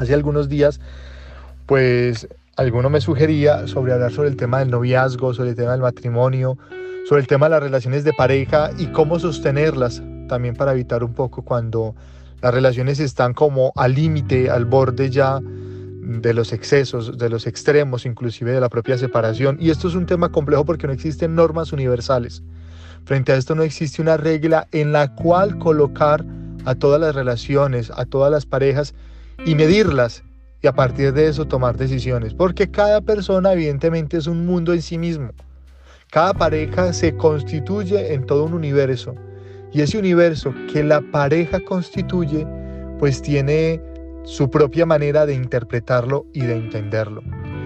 Hace algunos días, pues, alguno me sugería sobre hablar sobre el tema del noviazgo, sobre el tema del matrimonio, sobre el tema de las relaciones de pareja y cómo sostenerlas, también para evitar un poco cuando las relaciones están como al límite, al borde ya de los excesos, de los extremos, inclusive de la propia separación. Y esto es un tema complejo porque no existen normas universales. Frente a esto no existe una regla en la cual colocar a todas las relaciones, a todas las parejas y medirlas y a partir de eso tomar decisiones, porque cada persona evidentemente es un mundo en sí mismo. Cada pareja se constituye en todo un universo y ese universo que la pareja constituye pues tiene su propia manera de interpretarlo y de entenderlo.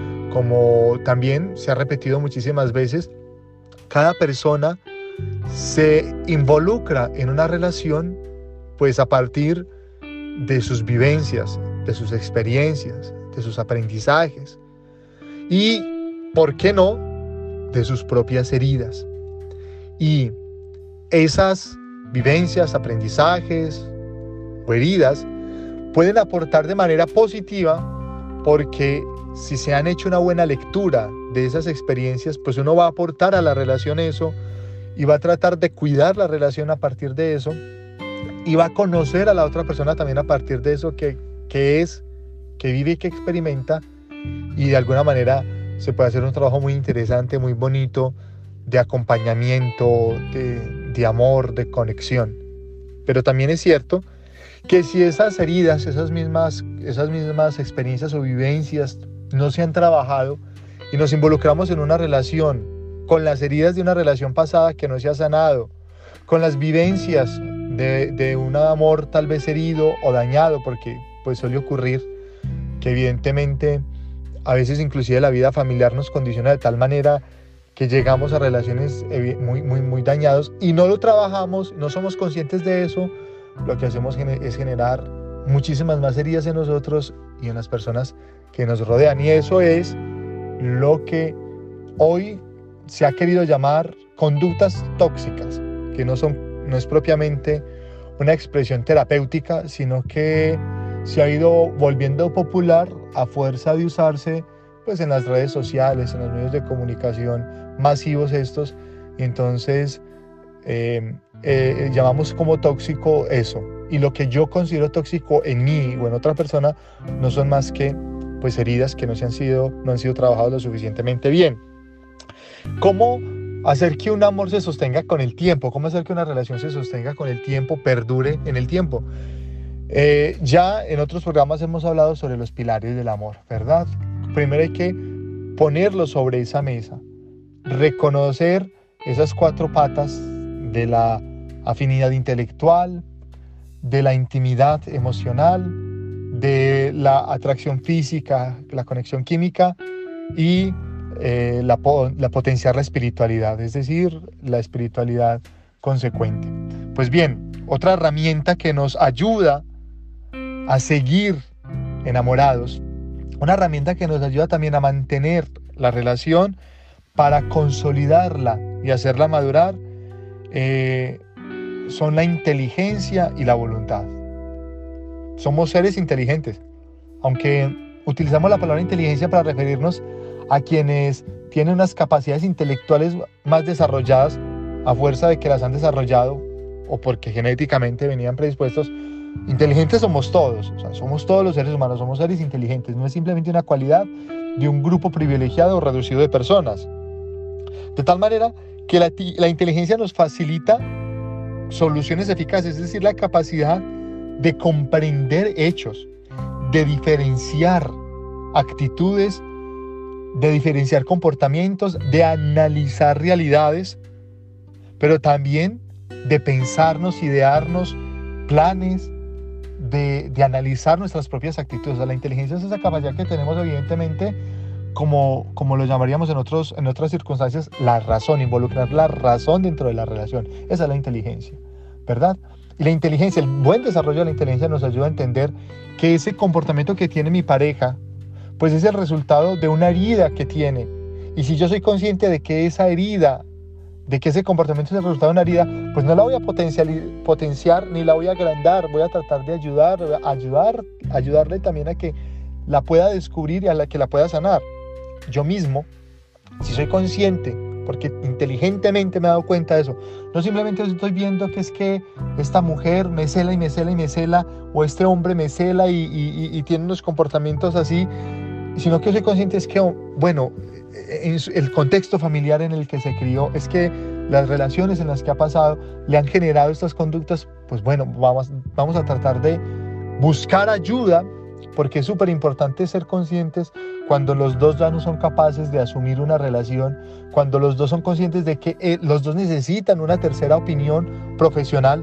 Como también se ha repetido muchísimas veces, cada persona se involucra en una relación pues a partir de sus vivencias, de sus experiencias, de sus aprendizajes y, ¿por qué no?, de sus propias heridas. Y esas vivencias, aprendizajes o heridas pueden aportar de manera positiva porque si se han hecho una buena lectura de esas experiencias, pues uno va a aportar a la relación eso y va a tratar de cuidar la relación a partir de eso y va a conocer a la otra persona también a partir de eso que es, que vive y que experimenta, y de alguna manera se puede hacer un trabajo muy interesante, muy bonito, de acompañamiento, de amor, de conexión. Pero también es cierto que si esas heridas, esas mismas experiencias o vivencias no se han trabajado y nos involucramos en una relación con las heridas de una relación pasada que no se ha sanado, con las vivencias de un amor tal vez herido o dañado, porque pues suele ocurrir que evidentemente a veces inclusive la vida familiar nos condiciona de tal manera que llegamos a relaciones muy dañados y no lo trabajamos, no somos conscientes de eso. Lo que hacemos es generar muchísimas más heridas en nosotros y en las personas que nos rodean, y eso es lo que hoy se ha querido llamar conductas tóxicas, que no es propiamente una expresión terapéutica, sino que se ha ido volviendo popular a fuerza de usarse pues en las redes sociales, en los medios de comunicación masivos estos, y entonces llamamos como tóxico eso, y lo que yo considero tóxico en mí o en otra persona no son más que pues heridas que no han sido trabajadas lo suficientemente bien. ¿Cómo hacer que un amor se sostenga con el tiempo? ¿Cómo hacer que una relación se sostenga con el tiempo, perdure en el tiempo? Ya en otros programas hemos hablado sobre los pilares del amor, ¿verdad? Primero hay que ponerlo sobre esa mesa, reconocer esas 4 patas de la afinidad intelectual, de la intimidad emocional, de la atracción física, la conexión química y la potenciar la espiritualidad, es decir, la espiritualidad consecuente. Pues bien, otra herramienta que nos ayuda a seguir enamorados, una herramienta que nos ayuda también a mantener la relación para consolidarla y hacerla madurar, son la inteligencia y la voluntad. Somos seres inteligentes, aunque utilizamos la palabra inteligencia para referirnos a quienes tienen unas capacidades intelectuales más desarrolladas a fuerza de que las han desarrollado o porque genéticamente venían predispuestos. Inteligentes somos todos, o sea, somos todos los seres humanos, somos seres inteligentes, no es simplemente una cualidad de un grupo privilegiado o reducido de personas. De tal manera que la inteligencia nos facilita soluciones eficaces, es decir, la capacidad de comprender hechos, de diferenciar actitudes, de diferenciar comportamientos, de analizar realidades, pero también de pensarnos, idearnos planes, de analizar nuestras propias actitudes. O sea, la inteligencia es esa capacidad que tenemos evidentemente, como lo llamaríamos en otras circunstancias, la razón, involucrar la razón dentro de la relación. Esa es la inteligencia, ¿verdad? Y la inteligencia, el buen desarrollo de la inteligencia nos ayuda a entender que ese comportamiento que tiene mi pareja, pues es el resultado de una herida que tiene. Y si yo soy consciente de que esa herida de que ese comportamiento es el resultado de una herida, pues no la voy a potenciar ni la voy a agrandar, voy a tratar de ayudarle también a que la pueda descubrir y a la que la pueda sanar. Yo mismo, si soy consciente, porque inteligentemente me he dado cuenta de eso, no simplemente estoy viendo que es que esta mujer me cela y me cela y me cela, o este hombre me cela y tiene unos comportamientos así, sino que soy consciente es que, bueno, en el contexto familiar en el que se crió, es que las relaciones en las que ha pasado le han generado estas conductas, pues bueno, vamos a tratar de buscar ayuda, porque es súper importante ser conscientes cuando los dos ya no son capaces de asumir una relación, cuando los dos son conscientes de que los dos necesitan una tercera opinión profesional.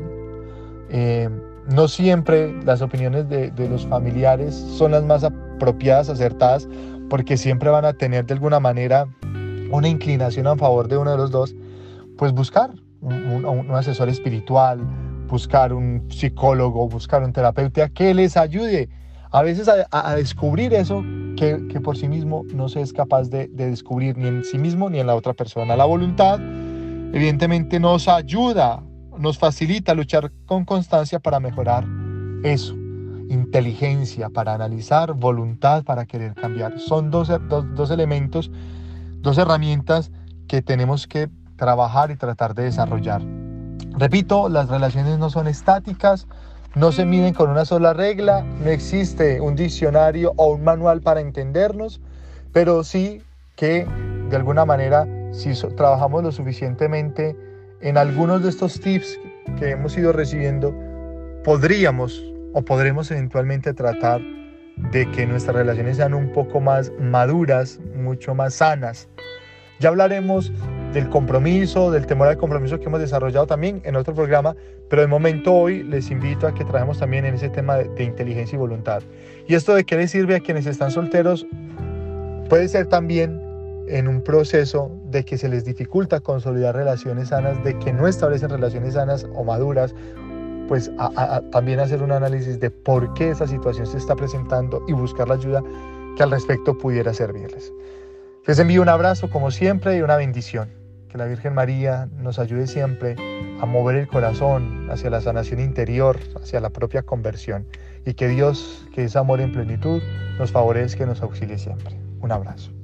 No siempre las opiniones de los familiares son las más apropiadas, acertadas, porque siempre van a tener de alguna manera una inclinación a favor de uno de los dos. Pues buscar un asesor espiritual, buscar un psicólogo, buscar un terapeuta que les ayude a veces a descubrir eso que por sí mismo no se es capaz de descubrir ni en sí mismo ni en la otra persona. La voluntad evidentemente nos ayuda, nos facilita luchar con constancia para mejorar eso. Inteligencia para analizar, voluntad para querer cambiar. Son dos elementos, dos herramientas que tenemos que trabajar y tratar de desarrollar. Repito, las relaciones no son estáticas, no se miden con una sola regla, no existe un diccionario o un manual para entendernos, pero sí que de alguna manera, si trabajamos lo suficientemente en algunos de estos tips que hemos ido recibiendo, podremos eventualmente tratar de que nuestras relaciones sean un poco más maduras, mucho más sanas. Ya hablaremos del compromiso, del temor al compromiso que hemos desarrollado también en otro programa, pero de momento hoy les invito a que trabajemos también en ese tema de inteligencia y voluntad. ¿Y esto de qué les sirve a quienes están solteros? Puede ser también en un proceso de que se les dificulta consolidar relaciones sanas, de que no establecen relaciones sanas o maduras, pues también hacer un análisis de por qué esa situación se está presentando y buscar la ayuda que al respecto pudiera servirles. Les envío un abrazo como siempre y una bendición. Que la Virgen María nos ayude siempre a mover el corazón hacia la sanación interior, hacia la propia conversión, y que Dios, que es amor en plenitud, nos favorezca y nos auxilie siempre. Un abrazo.